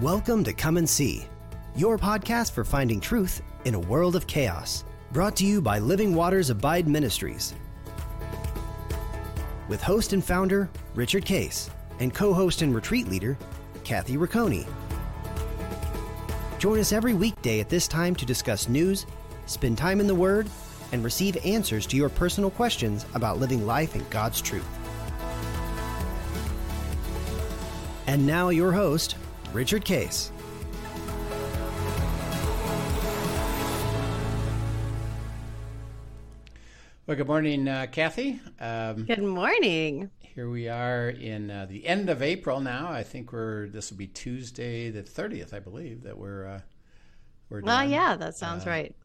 Welcome to Come and See, your podcast for finding truth in a world of chaos. Brought to you by Living Waters Abide Ministries. With host and founder, Richard Case, and co-host and retreat leader, Kathy Ricconi. Join us every weekday at this time to discuss news, spend time in the Word, and receive answers to your personal questions about living life in God's truth. And now your host, Richard Case. Well, good morning, Kathy. Good morning. Here we are in the end of April now. I think this will be Tuesday the 30th, I believe, that we're done. Well, yeah, that sounds right.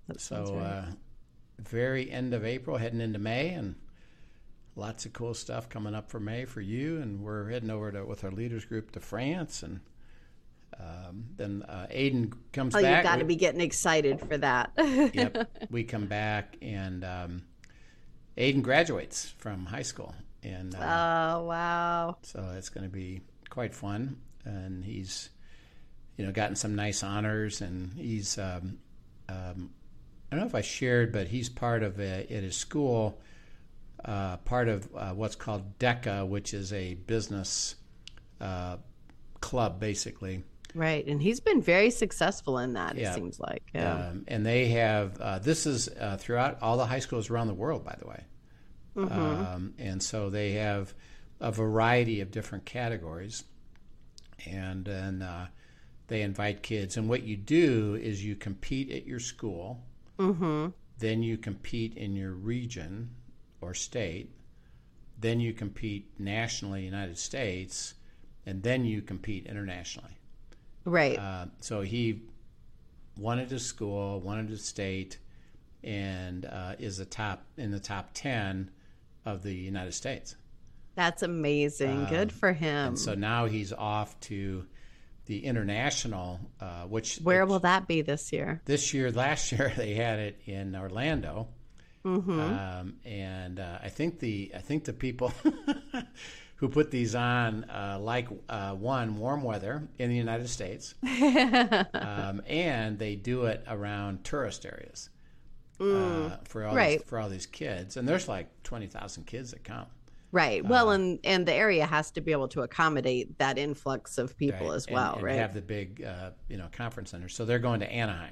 Very end of April, heading into May, and lots of cool stuff coming up for May for you. And we're heading over with our leaders group to France, and then Aiden comes back. Oh, you've got to be getting excited for that. Yep, we come back, and Aiden graduates from high school. And oh, wow. So it's going to be quite fun. And he's, gotten some nice honors. And he's, I don't know if I shared, but he's part of, at his school, part of what's called DECA, which is a business club, basically. Right. And he's been very successful in that, it seems like. Yeah. And they have, this is throughout all the high schools around the world, by the way. Mm-hmm. And so they have a variety of different categories, and then they invite kids. And what you do is you compete at your school, mm-hmm. then you compete in your region or state, then you compete nationally, United States, and then you compete internationally. Right. So he won at his school, won at his state, and is in the top 10 of the United States. That's amazing. Good for him. And so now he's off to the international, Where will that be this year? Last year they had it in Orlando. Mm-hmm. And I think the people who put these on warm weather in the United States, and they do it around tourist areas. For all these kids, and there's like 20,000 kids that come. Right. Well, and the area has to be able to accommodate that influx of people as well, and right? Have the big, conference center. So they're going to Anaheim.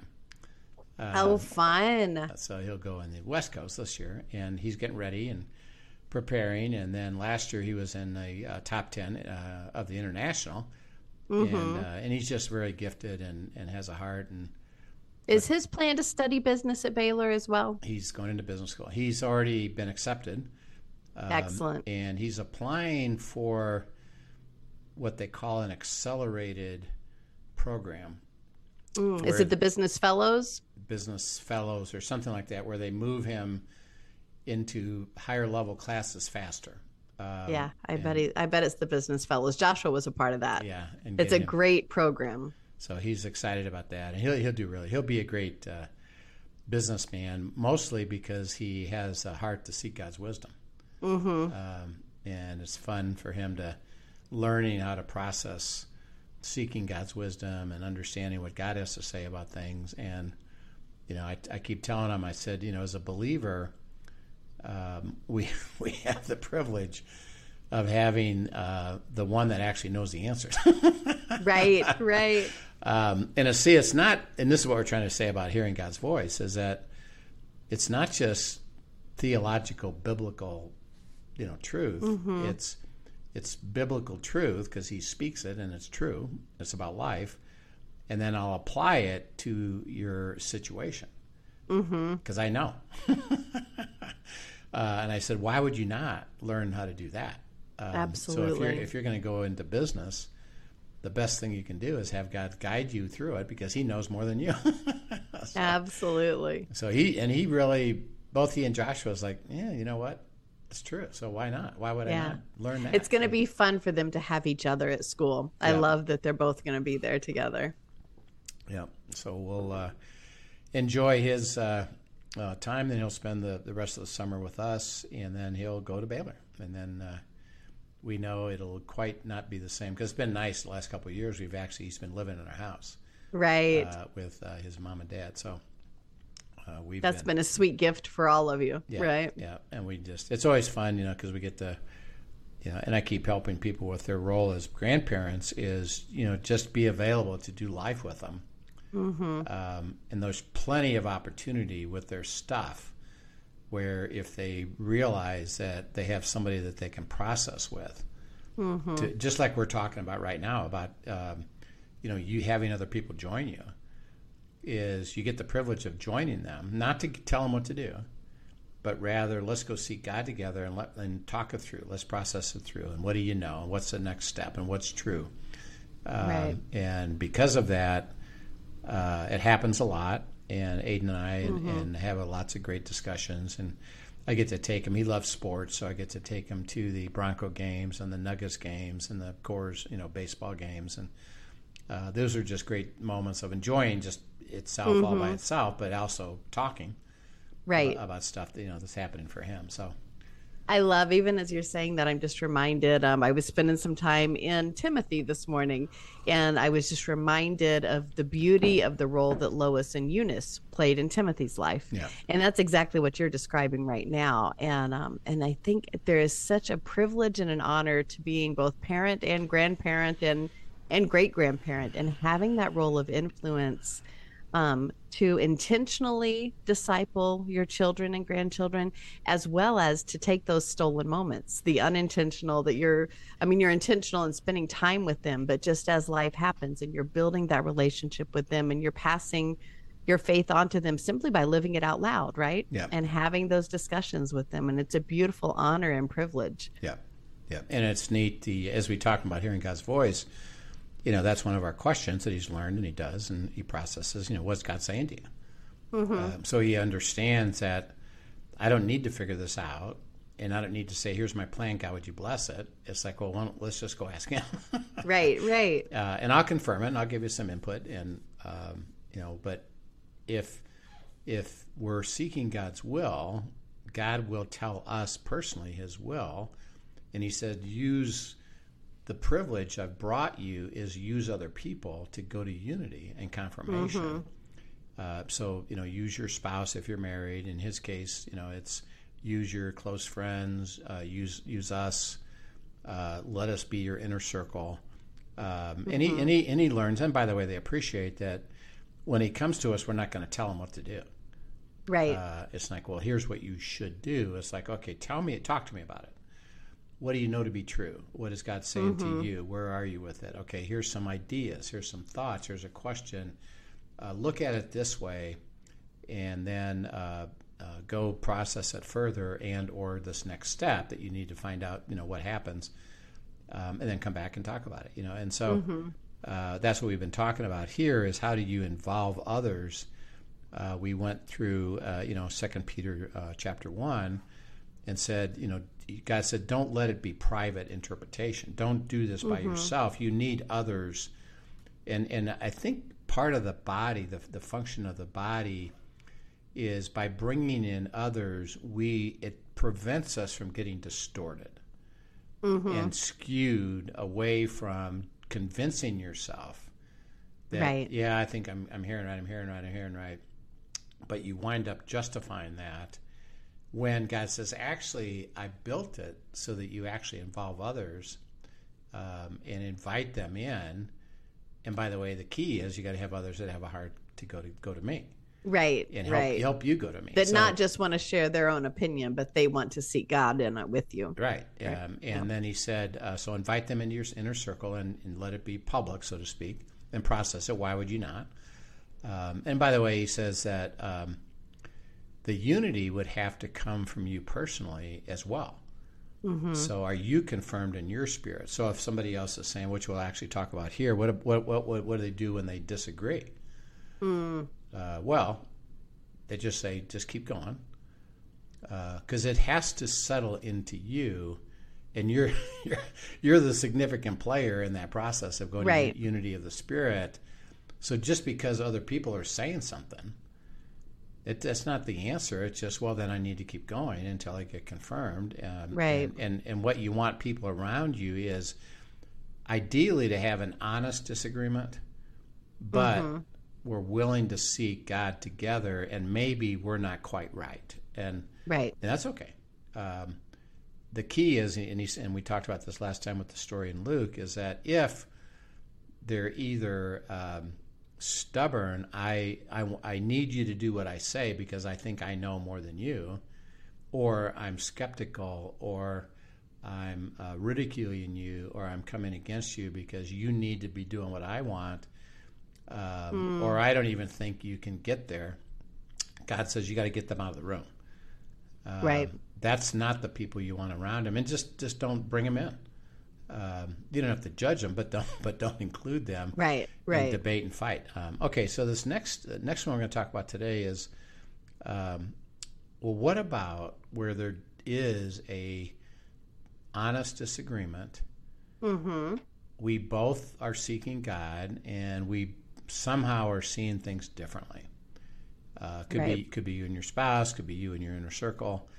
Fun! So he'll go in the West Coast this year, and he's getting ready and preparing. And then last year he was in the top 10 of the international, mm-hmm. and he's just very gifted and has a heart. And is his plan to study business at Baylor as well? He's going into business school. He's already been accepted. Excellent. And he's applying for what they call an accelerated program. Is it the Business Fellows? Business Fellows or something like that, where they move him into higher level classes faster. I bet it's the Business Fellows. Joshua was a part of that. Yeah. It's a great program. So he's excited about that, and he'll be a great businessman, mostly because he has a heart to seek God's wisdom. Mm-hmm. And it's fun for him to learning how to process seeking God's wisdom and understanding what God has to say about things. And I keep telling him, I said, as a believer, we have the privilege of having the one that actually knows the answers. Right. And it's not, and this is what we're trying to say about hearing God's voice, is that it's not just theological, biblical, truth. Mm-hmm. It's biblical truth because he speaks it and it's true. It's about life. And then I'll apply it to your situation because I know. And I said, why would you not learn how to do that? Absolutely. So if you're going to go into business, the best thing you can do is have God guide you through it because he knows more than you. Absolutely. So both he and Joshua was like, yeah, you know what? It's true. So why not? Why would I not learn that? It's going to be fun for them to have each other at school. I love that they're both going to be there together. Yeah. So we'll enjoy his time. Then he'll spend the rest of the summer with us, and then he'll go to Baylor. And then we know it'll quite not be the same, because it's been nice the last couple of years. He's been living in our house, right, with his mom and dad. So that's been a sweet gift for all of you, yeah, right? Yeah, and it's always fun, because we get to, and I keep helping people with their role as grandparents is, just be available to do life with them. Mm-hmm. And there's plenty of opportunity with their stuff, where if they realize that they have somebody that they can process with, just like we're talking about right now about, you having other people join you, is you get the privilege of joining them, not to tell them what to do, but rather let's go seek God together and talk it through. Let's process it through. And what do you know? And what's the next step? And what's true? Right. And because of that, it happens a lot. And Aiden and I and have lots of great discussions. And I get to take him. He loves sports, so I get to take him to the Bronco games and the Nuggets games and the Coors, baseball games. And those are just great moments of enjoying just itself all by itself, but also talking about stuff that, that's happening for him. So I love, even as you're saying that, I'm just reminded, I was spending some time in Timothy this morning, and I was just reminded of the beauty of the role that Lois and Eunice played in Timothy's life. Yeah. And that's exactly what you're describing right now. And I think there is such a privilege and an honor to being both parent and grandparent and great-grandparent, and having that role of influence to intentionally disciple your children and grandchildren, as well as to take those stolen moments, the unintentional that you're intentional in spending time with them, but just as life happens and you're building that relationship with them and you're passing your faith onto them simply by living it out loud, right? Yeah. And having those discussions with them. And it's a beautiful honor and privilege. Yeah. Yeah. And it's neat, as we talk about hearing God's voice, that's one of our questions that he's learned, and he does, and he processes, what's God saying to you? So he understands that I don't need to figure this out, and I don't need to say, here's my plan, God, would you bless it? It's like, well, let's just go ask him. Right. And I'll confirm it, and I'll give you some input, and, but if we're seeking God's will, God will tell us personally his will, and he said, the privilege I've brought you is use other people to go to unity and confirmation. So, use your spouse if you're married. In his case, it's use your close friends, use us, let us be your inner circle. And he learns, and by the way, they appreciate that when he comes to us, we're not going to tell him what to do. Right. It's like, well, here's what you should do. It's like, okay, talk to me about it. What do you know to be true? What is God saying to you? Where are you with it? Okay, here's some ideas. Here's some thoughts. Here's a question. Look at it this way, and then go process it further, and or this next step that you need to find out, what happens, and then come back and talk about it. And so that's what we've been talking about here is how do you involve others? We went through, 2 Peter chapter 1 and said, God said, don't let it be private interpretation. Don't do this by yourself. You need others. And I think part of the body, the function of the body is by bringing in others, it prevents us from getting distorted and skewed away from convincing yourself that, right. Yeah, I think I'm hearing right. But you wind up justifying that when God says, actually, I built it so that you actually involve others and invite them in. And by the way, the key is you got to have others that have a heart to go to me. Right. And help you go to me. That not just want to share their own opinion, but they want to seek God in it with you. Right. And then he said, so invite them into your inner circle and let it be public, so to speak, and process it. Why would you not? And by the way, he says that the unity would have to come from you personally as well. So are you confirmed in your spirit? So if somebody else is saying, which we'll actually talk about here, what do they do when they disagree? Well, they just say, just keep going. Because it has to settle into you, and you're the significant player in that process of going to unity of the spirit. So just because other people are saying something, That's not the answer. It's just, well, then I need to keep going until I get confirmed. Right. And what you want people around you is ideally to have an honest disagreement, but we're willing to seek God together, and maybe we're not quite right. And that's okay. The key is, and we talked about this last time with the story in Luke, is that if they're either stubborn, I need you to do what I say because I think I know more than you, or I'm skeptical, or I'm ridiculing you, or I'm coming against you because you need to be doing what I want, or I don't even think you can get there. God says you got to get them out of the room. Right. That's not the people you want around them, and just don't bring them in. You don't have to judge them, but don't include them. Right. In debate and fight. Okay, so this next one we're going to talk about today is, well, what about where there is a honest disagreement? We both are seeking God, and we somehow are seeing things differently. Could be you and your spouse, could be you and your inner circle.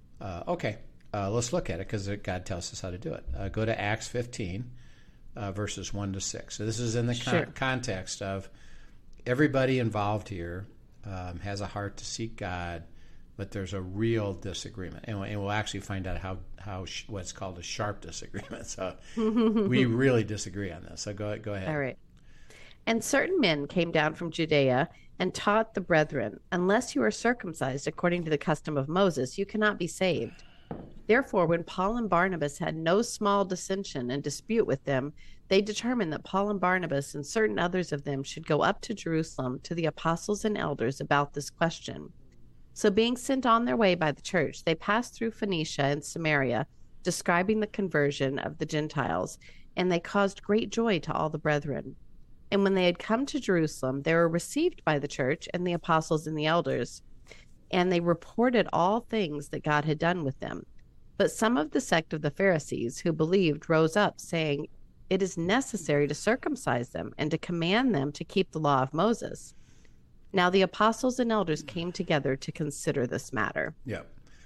Let's look at it because God tells us how to do it. Go to Acts 15, verses 1 to 6. So this is in the context of everybody involved here has a heart to seek God, but there's a real disagreement, and we'll actually find out how what's called a sharp disagreement. So we really disagree on this. So go ahead. All right. And certain men came down from Judea and taught the brethren, unless you are circumcised according to the custom of Moses, you cannot be saved. Therefore, when Paul and Barnabas had no small dissension and dispute with them, they determined that Paul and Barnabas and certain others of them should go up to Jerusalem to the apostles and elders about this question. So being sent on their way by the church, they passed through Phoenicia and Samaria, describing the conversion of the Gentiles, and they caused great joy to all the brethren. And when they had come to Jerusalem, they were received by the church and the apostles and the elders, and they reported all things that God had done with them. But some of the sect of the Pharisees who believed rose up, saying, it is necessary to circumcise them and to command them to keep the law of Moses. Now the apostles and elders came together to consider this matter. Yeah.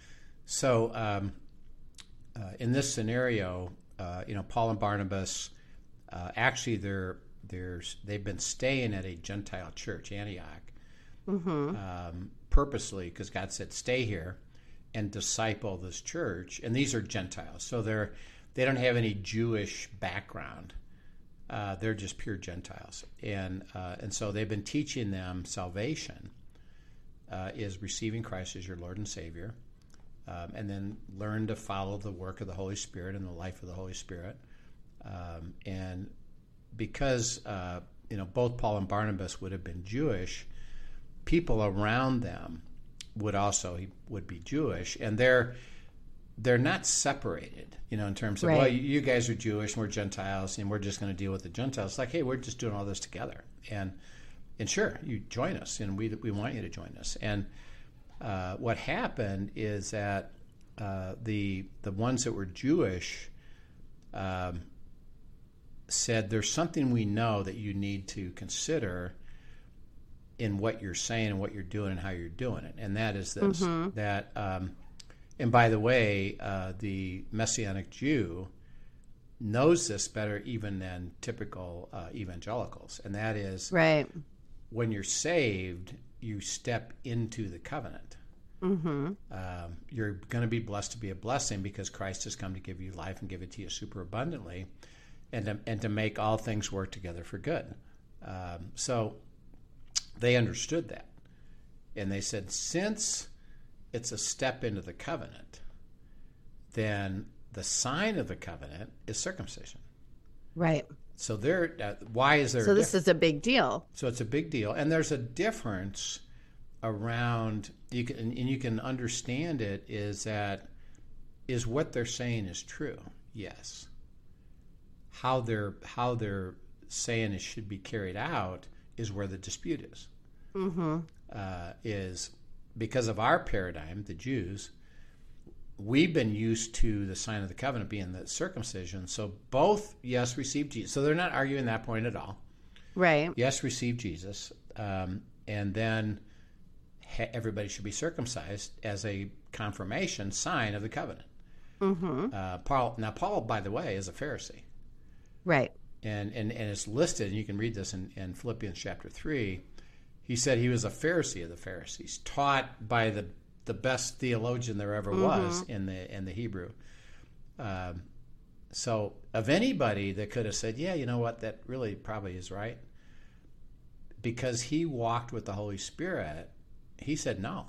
So in this scenario, Paul and Barnabas, actually they've been staying at a Gentile church, Antioch, purposely, because God said, stay here and disciple this church. And these are Gentiles, so they don't have any Jewish background. They're just pure Gentiles, and so they've been teaching them salvation is receiving Christ as your Lord and Savior, and then learn to follow the work of the Holy Spirit and the life of the Holy Spirit. And because both Paul and Barnabas would have been Jewish, people around them would be Jewish, and they're not separated, in terms of, well, you guys are Jewish and we're Gentiles and we're just going to deal with the Gentiles. Like, hey, we're just doing all this together, and sure, you join us, and we want you to join us. And what happened is that the ones that were Jewish said, there's something we know that you need to consider in what you're saying and what you're doing and how you're doing it. And that is this, that, and by the way, the Messianic Jew knows this better even than typical evangelicals. And that is, when you're saved, you step into the covenant. You're going to be blessed to be a blessing because Christ has come to give you life and give it to you super abundantly, and to make all things work together for good. So they understood that. And they said, since it's a step into the covenant, then the sign of the covenant is circumcision. Right. So why is there? So this is a big deal. So it's a big deal, and there's a difference around. You can understand it. Is what they're saying is true? Yes. How they're saying it should be carried out is where the dispute is. Is because of our paradigm, the Jews, we've been used to the sign of the covenant being the circumcision. So both, yes, received Jesus. So they're not arguing that point at all. Right. Yes, received Jesus, and then everybody should be circumcised as a confirmation sign of the covenant. Paul, by the way, is a Pharisee. Right. And it's listed, and you can read this in Philippians chapter 3. He said he was a Pharisee of the Pharisees, taught by the best theologian there ever was in the Hebrew. So of anybody that could have said, yeah, you know what, that really probably is right, because he walked with the Holy Spirit, he said no.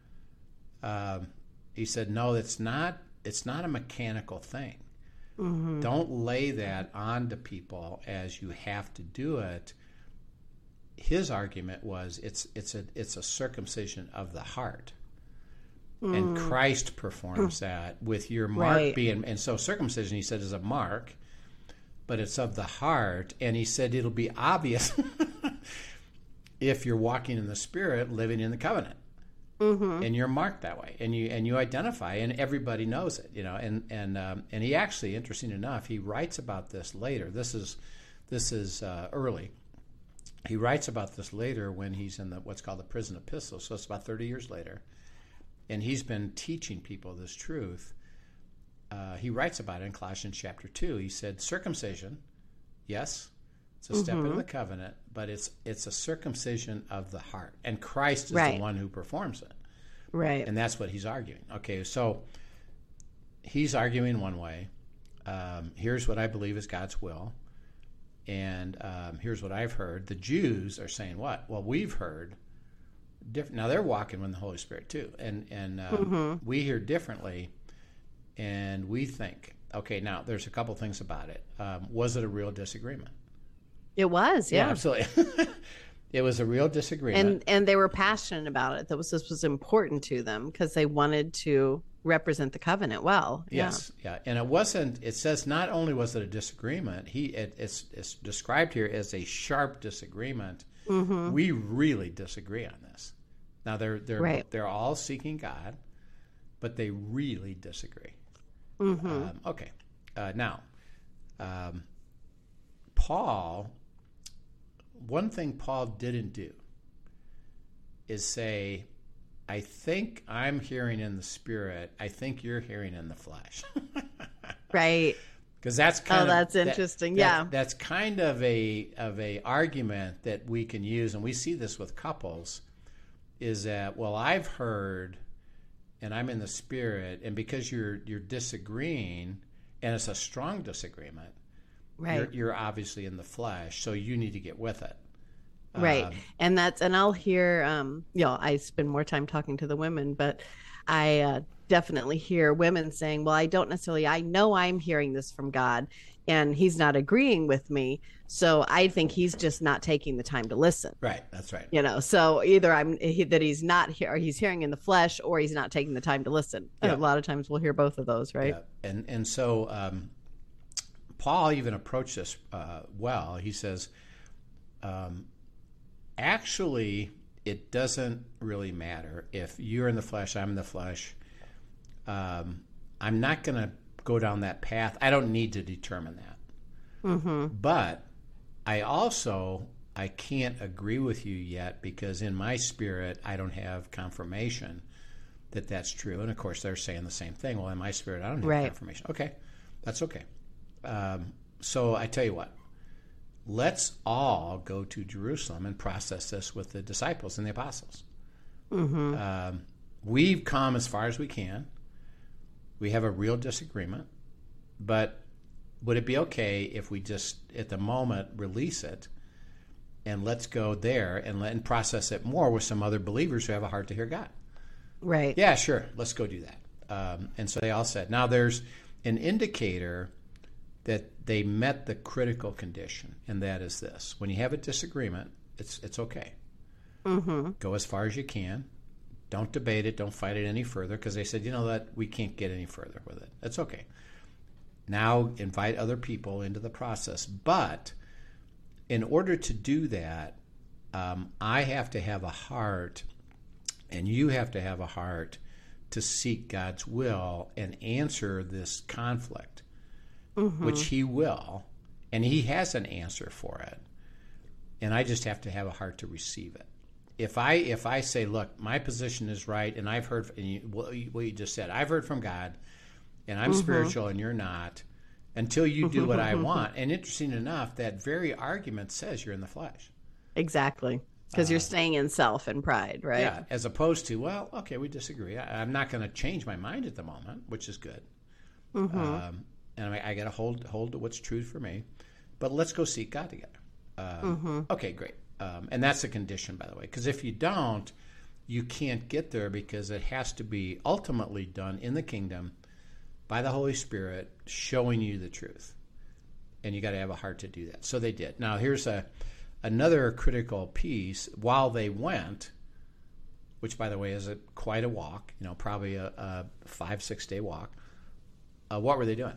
He said, no, it's not a mechanical thing. Don't lay that onto people as you have to do it. His argument was it's a circumcision of the heart. And Christ performs that with your mark being, and so circumcision, he said, is a mark, but it's of the heart. And he said it'll be obvious if you're walking in the Spirit, living in the covenant, and you're marked that way, and you identify, and everybody knows it, And he actually, interesting enough, he writes about this later. This is early. He writes about this later when he's in what's called the prison epistle. So it's about 30 years later. And he's been teaching people this truth. He writes about it in Colossians chapter 2. He said, circumcision, yes, it's a step into the covenant, but it's a circumcision of the heart. And Christ is the one who performs it. Right. And that's what he's arguing. Okay, so he's arguing one way. Here's what I believe is God's will. And here's what I've heard. The Jews are saying what? Well, we've heard different. Now they're walking with the Holy Spirit too, and we hear differently, and we think, okay, now there's a couple things about it. Was it a real disagreement? It was, yeah, absolutely. It was a real disagreement, and they were passionate about it. This was important to them because they wanted to represent the covenant well. Yes, yeah, and it wasn't. It says not only was it a disagreement, it's described here as a sharp disagreement. We really disagree on this. Now they're all seeking God, but they really disagree. Okay, now Paul. One thing Paul didn't do is say, I think I'm hearing in the Spirit. I think you're hearing in the flesh. Right. Because that's kind of that's interesting. That's kind of a argument that we can use, and we see this with couples, is that, well, I've heard, and I'm in the Spirit, and because you're disagreeing, and it's a strong disagreement, right? You're obviously in the flesh, so you need to get with it. Right. And I'll hear, I spend more time talking to the women, but I definitely hear women saying, well, I know I'm hearing this from God and he's not agreeing with me. So I think he's just not taking the time to listen. Right. That's right. So either that he's not here, or he's hearing in the flesh, or he's not taking the time to listen. Yeah. A lot of times we'll hear both of those. Right. Yeah. And so Paul even approached this well. He says, actually, it doesn't really matter if you're in the flesh, I'm in the flesh. I'm not going to go down that path. I don't need to determine that. But I can't agree with you yet because in my spirit, I don't have confirmation that that's true. And of course, they're saying the same thing. Well, in my spirit, I don't have confirmation. Okay, that's okay. So I tell you what. Let's all go to Jerusalem and process this with the disciples and the apostles. We've come as far as we can. We have a real disagreement. But would it be okay if we just, at the moment, release it and let's go there and process it more with some other believers who have a heart to hear God? Right. Yeah, sure. Let's go do that. And so they all said. Now there's an indicator that they met the critical condition, and that is this. When you have a disagreement, it's okay. Go as far as you can. Don't debate it. Don't fight it any further, because they said, that we can't get any further with it. That's okay. Now invite other people into the process. But in order to do that, I have to have a heart, and you have to have a heart to seek God's will and answer this conflict. Which he will, and he has an answer for it. And I just have to have a heart to receive it. if I say, look, my position is right, and I've heard what you just said, I've heard from God, and I'm spiritual, and you're not, until you do what I want. And interesting enough, that very argument says you're in the flesh. Exactly. Because you're staying in self and pride, right? Yeah, as opposed to, well, okay, we disagree. I'm not going to change my mind at the moment, which is good. And I got to hold to what's true for me. But let's go seek God together. Okay, great. And that's a condition, by the way, because if you don't, you can't get there, because it has to be ultimately done in the kingdom by the Holy Spirit showing you the truth. And you got to have a heart to do that. So they did. Now, here's another critical piece. While they went, which, by the way, is quite a walk, probably a 5-6 day walk, what were they doing?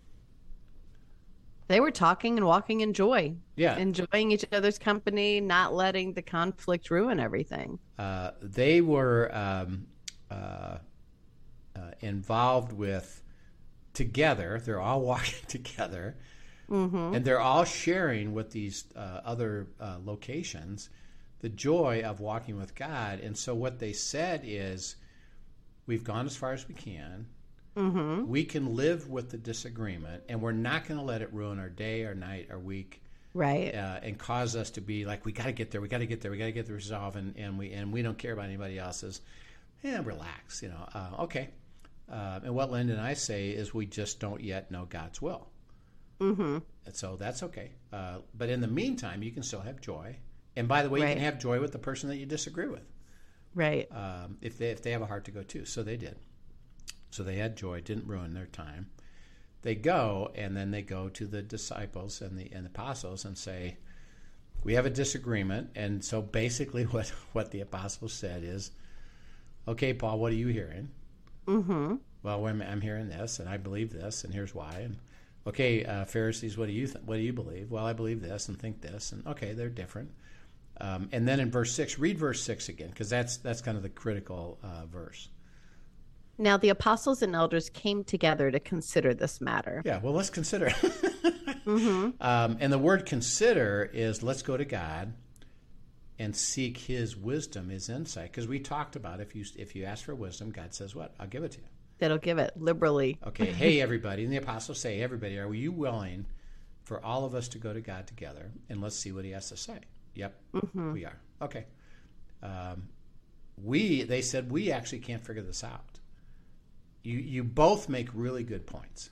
They were talking and walking in joy. Yeah. Enjoying each other's company, not letting the conflict ruin everything. They were involved with together. They're all walking together. And they're all sharing with these other locations the joy of walking with God. And so what they said is, we've gone as far as we can. We can live with the disagreement, and we're not going to let it ruin our day, our night, our week, right? And cause us to be like, we got to get there, we got to get there, we got to get the resolve, and we don't care about anybody else's. Relax, okay. And what Linda and I say is, we just don't yet know God's will. And so that's okay. But in the meantime, you can still have joy. And by the way, you can have joy with the person that you disagree with. Right. If they have a heart to go too. So they did. So they had joy, didn't ruin their time. They go, and then they go to the disciples and the apostles and say, we have a disagreement. And so basically what the apostles said is, okay, Paul, what are you hearing? Well, I'm hearing this, and I believe this, and here's why. And okay, Pharisees, what do you believe? Well, I believe this and think this. And okay, they're different. And then in verse 6, read verse 6 again, because that's kind of the critical verse. Now the apostles and elders came together to consider this matter. Yeah, well, let's consider. And the word consider is, let's go to God and seek his wisdom, his insight. Because we talked about, if you ask for wisdom, God says what? I'll give it to you. That'll give it liberally. Okay, hey, everybody. And the apostles say, everybody, are you willing for all of us to go to God together, and let's see what he has to say? Yep, we are. Okay. They said, we actually can't figure this out. You both make really good points.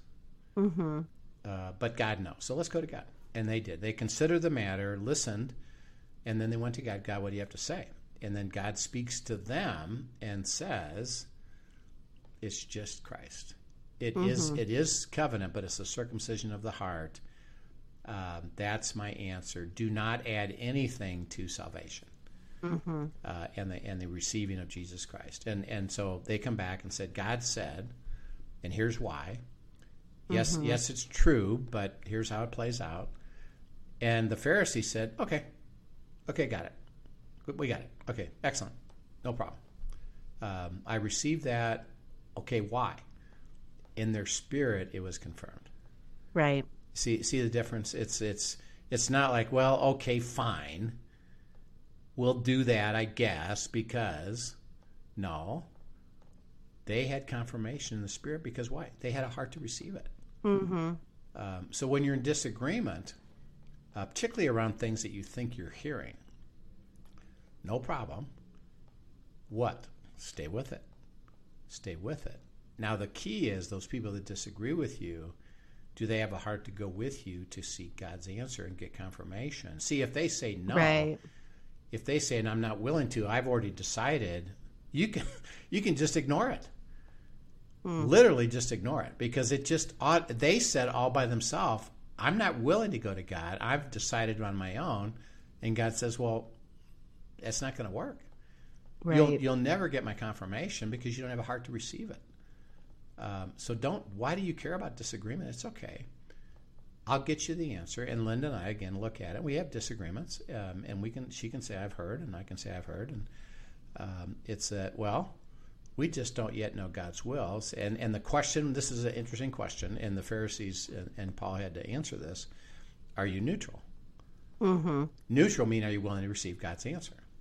But God knows. So let's go to God. And they did. They considered the matter, listened, and then they went to God. God, what do you have to say? And then God speaks to them and says, it's just Christ. It is covenant, but it's the circumcision of the heart. That's my answer. Do not add anything to salvation. And the receiving of Jesus Christ. And so they come back and said, God said, and here's why. Yes, it's true, but here's how it plays out. And the Pharisees said, okay, got it. We got it. Okay, excellent. No problem. I received that. Okay, why? In their spirit, it was confirmed. Right. See the difference? It's not like, well, okay, fine. We'll do that, I guess, because no. They had confirmation in the spirit, because why? They had a heart to receive it. So when you're in disagreement, particularly around things that you think you're hearing, no problem. What? Stay with it. Stay with it. Now the key is, those people that disagree with you, do they have a heart to go with you to seek God's answer and get confirmation? See, if they say no, right. If they say, and I'm not willing to, I've already decided, you can just ignore it. Literally just ignore it, because they said all by themselves, I'm not willing to go to God. I've decided on my own. And God says, well, that's not going to work. Right. You'll never get my confirmation, because you don't have a heart to receive it. So why do you care about disagreement? It's okay. I'll get you the answer. And Linda and I, again, look at it. We have disagreements, and she can say, I've heard, and I can say, I've heard. And it's well, we just don't yet know God's will. And the question, this is an interesting question, and the Pharisees and Paul had to answer this. Are you neutral? Neutral mean, are you willing to receive God's answer?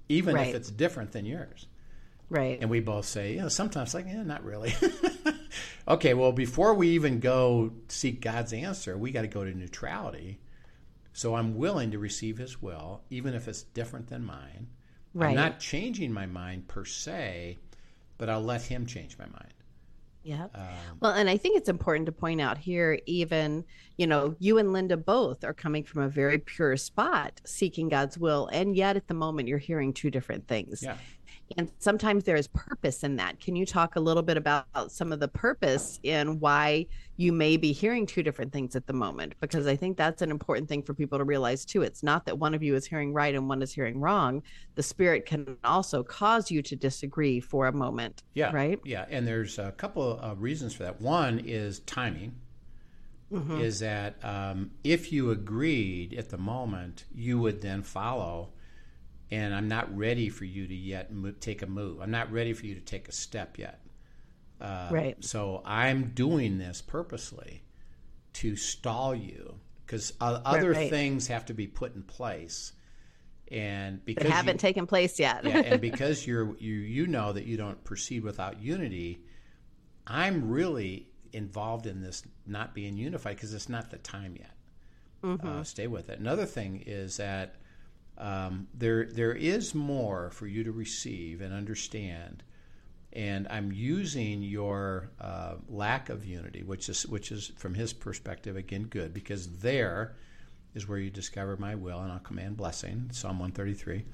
even if Right. it's different than yours. Right. And we both say, sometimes like, not really. Okay, well, before we even go seek God's answer, we got to go to neutrality. So I'm willing to receive his will, even if it's different than mine. Right. I'm not changing my mind per se, but I'll let him change my mind. Yeah. Well, and I think it's important to point out here, even, you and Linda both are coming from a very pure spot, seeking God's will. And yet at the moment, you're hearing two different things. Yeah. And sometimes there is purpose in that. Can you talk a little bit about some of the purpose in why you may be hearing two different things at the moment? Because I think that's an important thing for people to realize too. It's not that one of you is hearing right and one is hearing wrong. The Spirit can also cause you to disagree for a moment. Yeah. Right. Yeah. And there's a couple of reasons for that. One is timing. Mm-hmm. Is that if you agreed at the moment, you would then follow. And I'm not ready for you to yet take a move. I'm not ready for you to take a step yet. Right. So I'm doing this purposely to stall you because other things have to be put in place. And because that haven't taken place yet. Yeah, and because you know that you don't proceed without unity, I'm really involved in this not being unified because it's not the time yet. Mm-hmm. Stay with it. Another thing is that there is more for you to receive and understand, and I'm using your lack of unity, which is from his perspective again good, because there is where you discover my will and I'll command blessing. Psalm 133.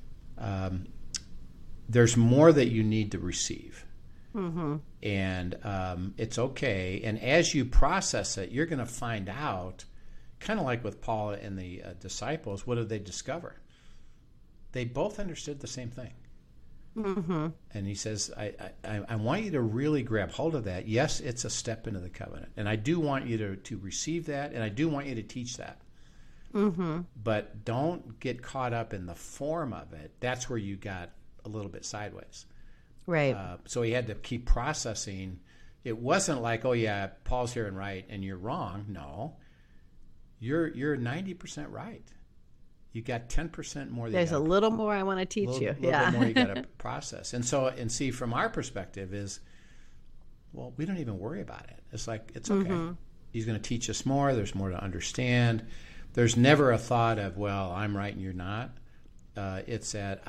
There's more that you need to receive, and it's okay. And as you process it, you're going to find out. Kind of like with Paul and the disciples, what did they discover? They both understood the same thing. Mm-hmm. And he says, I want you to really grab hold of that. Yes, it's a step into the covenant. And I do want you to receive that, and I do want you to teach that. Mm-hmm. But don't get caught up in the form of it. That's where you got a little bit sideways. Right. So he had to keep processing. It wasn't like, oh, yeah, Paul's here and right, and you're wrong. No. You're 90% right. You got 10% more. There's a little more I want to teach you. A little bit more you got to process. And see, from our perspective is, well, we don't even worry about it. It's like, it's okay. Mm-hmm. He's going to teach us more. There's more to understand. There's never a thought of, well, I'm right and you're not. It's that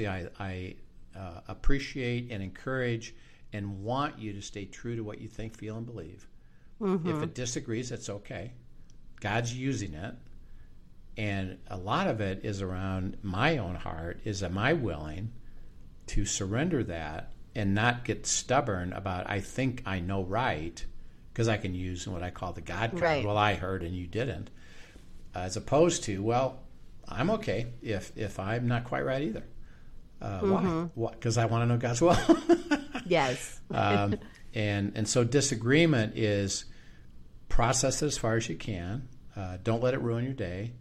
I appreciate and encourage and want you to stay true to what you think, feel, and believe. Mm-hmm. If it disagrees, it's okay. God's using it, and a lot of it is around my own heart. Is am I willing to surrender that and not get stubborn about I think I know right, because I can use what I call the God card. Right. Well, I heard and you didn't, as opposed to, well, I'm okay if I'm not quite right either. Why? Because I want to know God's will. Yes. And so disagreement is process it as far as you can. Don't let it ruin your day.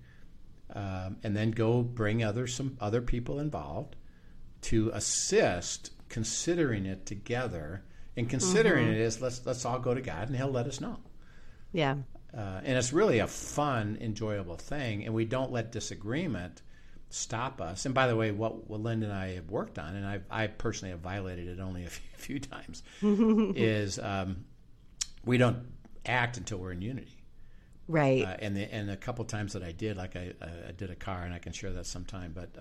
And then go bring some other people involved to assist considering it together. And considering it is let's all go to God and he'll let us know. Yeah. And it's really a fun, enjoyable thing. And we don't let disagreement stop us. And by the way, what Linda and I have worked on, and I personally have violated it only a few times, is we don't act until we're in unity. Right. And a couple times that I did, like I did a car, and I can share that sometime, but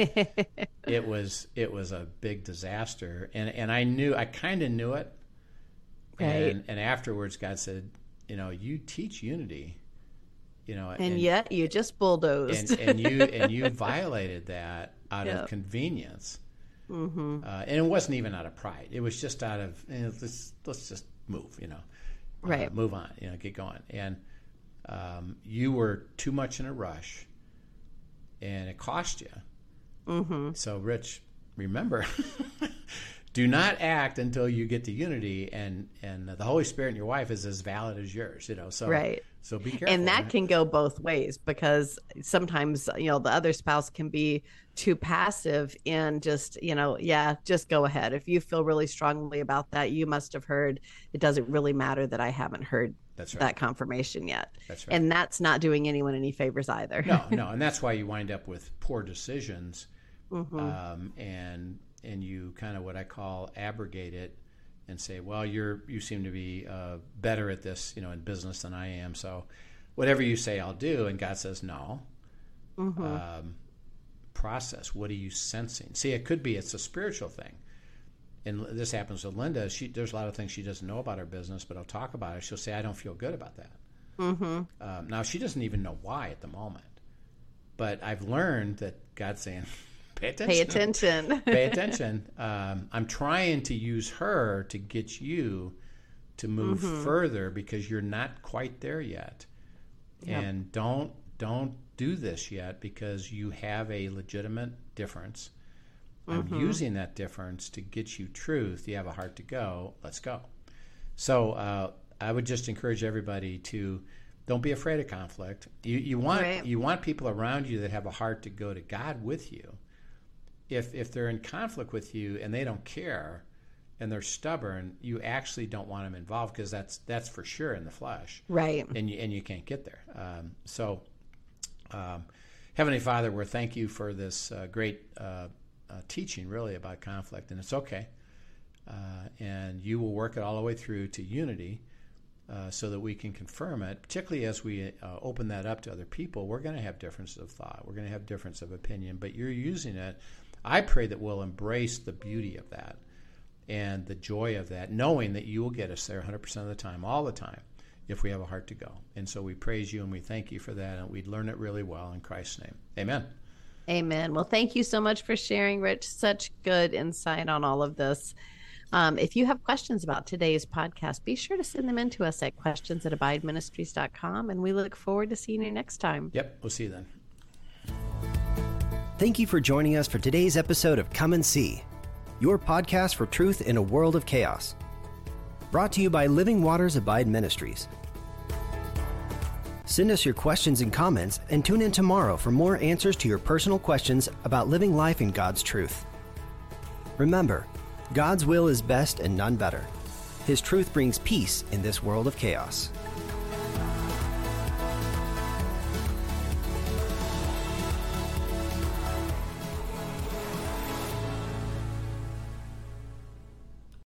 it was a big disaster. And I kind of knew it. Right. And afterwards, God said, you teach unity. And yet you just bulldozed. and you violated that out of convenience. Mm-hmm. And it wasn't even out of pride. It was just out of let's just move. Right. Move on. Get going. And you were too much in a rush, and it cost you. Mm-hmm. So, Rich, remember. Do not act until you get to unity, and the Holy Spirit and your wife is as valid as yours, So right. So be careful. And that can go both ways, because sometimes the other spouse can be too passive and just just go ahead. If you feel really strongly about that, you must have heard. It doesn't really matter that I haven't heard that confirmation yet. That's right. And that's not doing anyone any favors either. No, and that's why you wind up with poor decisions. and you kind of what I call abrogate it and say, well, you seem to be better at this, in business than I am. So whatever you say, I'll do. And God says, no. Process. What are you sensing? See, it could be it's a spiritual thing. And this happens with Linda. There's a lot of things she doesn't know about her business, but I'll talk about it. She'll say, I don't feel good about that. Now, she doesn't even know why at the moment. But I've learned that God's saying, pay attention. Pay attention. Pay attention. I'm trying to use her to get you to move further because you're not quite there yet. Yep. And don't do this yet because you have a legitimate difference. I'm using that difference to get you truth. You have a heart to go. Let's go. So I would just encourage everybody to don't be afraid of conflict. You want people around you that have a heart to go to God with you. If they're in conflict with you and they don't care and they're stubborn, you actually don't want them involved because that's for sure in the flesh. Right. And you can't get there. Heavenly Father, we thank you for this great teaching, really, about conflict, and it's okay. And you will work it all the way through to unity so that we can confirm it, particularly as we open that up to other people. We're going to have differences of thought. We're going to have difference of opinion, but you're using it. I pray that we'll embrace the beauty of that and the joy of that, knowing that you will get us there 100% of the time, all the time, if we have a heart to go. And so we praise you and we thank you for that, and we learn it really well in Christ's name. Amen. Amen. Well, thank you so much for sharing, Rich. Such good insight on all of this. If you have questions about today's podcast, be sure to send them in to us at questions@abideministries.com, and we look forward to seeing you next time. Yep, we'll see you then. Thank you for joining us for today's episode of Come and See, your podcast for truth in a world of chaos. Brought to you by Living Waters Abide Ministries. Send us your questions and comments and tune in tomorrow for more answers to your personal questions about living life in God's truth. Remember, God's will is best and none better. His truth brings peace in this world of chaos.